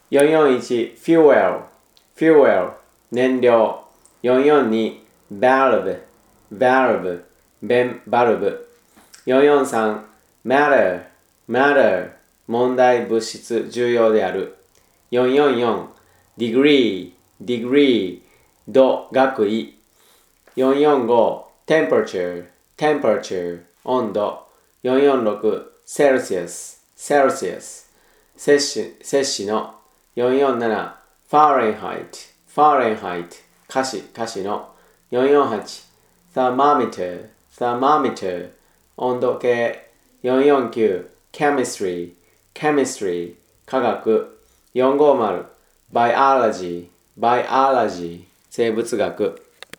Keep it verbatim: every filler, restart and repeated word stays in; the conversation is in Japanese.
よんよんいち fuel fuel 燃料。よんよんに valve valve 弁バルブ。よんよんさん matter matter 問題物質重要である。よんよんよん degree degree 度学位。よんよんご temperature temperature 温度。よんよんろく celsius celsius 摂氏摂氏の。よんよんなな Fahrenheit Fahrenheit 華氏華氏の。よんよんはち thermometer thermometer 温度計。よんよんきゅう chemistry chemistry 化学。よんごーまる biology biology 生物学。